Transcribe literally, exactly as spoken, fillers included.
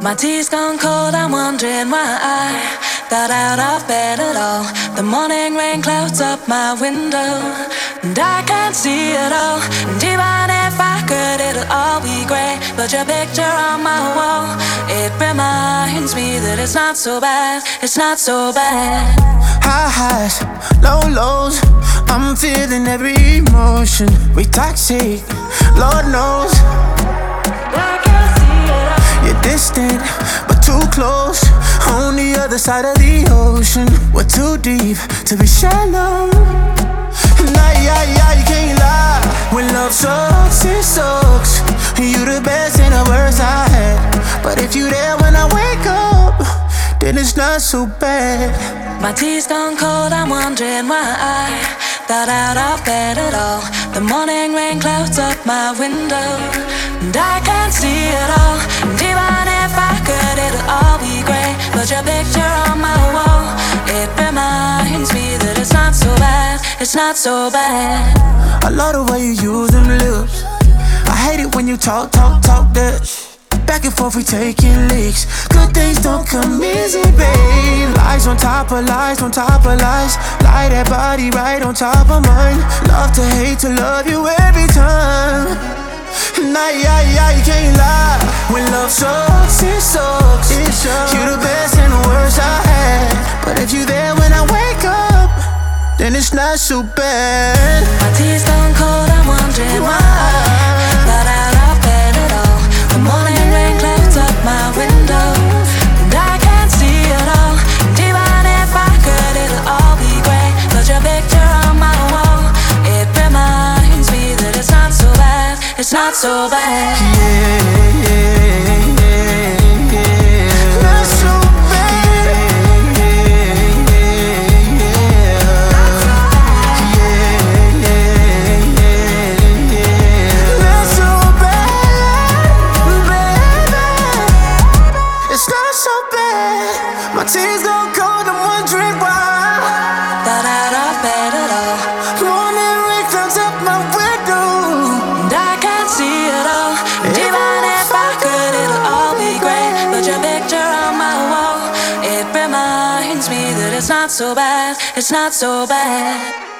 My tea's gone cold, I'm wondering why I got out of bed at all. The morning rain clouds up my window, and I can't see it all. And even if I could, it'll all be grey. But your picture on my wall, it reminds me that it's not so bad, it's not so bad. High highs, low lows, I'm feeling every emotion. We toxic, Lord knows. You're distant, but too close. On the other side of the ocean, we're too deep to be shallow. Nah, yeah, yeah, you can't lie. When love sucks, it sucks. You the best and the worst I had. But if you there when I wake up, then it's not so bad. My tea's gone cold, I'm wondering why I got out of bed at all. The morning rain clouds up my window, and I can't see it all. And even if I could, it'll all be grey. But your picture on my wall, it reminds me that it's not so bad, it's not so bad. I love the way you use them lips. I hate it when you talk, talk, talk that shit. Back and forth we taking leaks. Good things don't come easy, babe. Lies on top of lies, on top of lies. Lie that body right on top of mine. Love to hate to love you every time. Nah, yeah, yeah, you can't lie. When love sucks, it sucks. It sucks. You the best and the worst I had. But if you there when I wake up, then it's not so bad. My tea's gone cold, I'm wondering why I got out of bed at all. The morning rain clouds up my window, and I can't see it all. And even if I could, it'll all be grey. But your picture on my wall, it reminds me that it's not so bad, it's not so bad. Yeah, yeah, yeah, yeah. Not so bad. Yeah, yeah, yeah, yeah. Yeah, yeah, yeah. Not so bad, baby. It's not so bad. My tears go cold, I'm wondering why. Got out of bed at all. Morning rain clouds up my window, And I can't see it all. And even if I could, it'll all be grey. But your picture on my wall, it reminds me that it's not so bad, it's not so bad.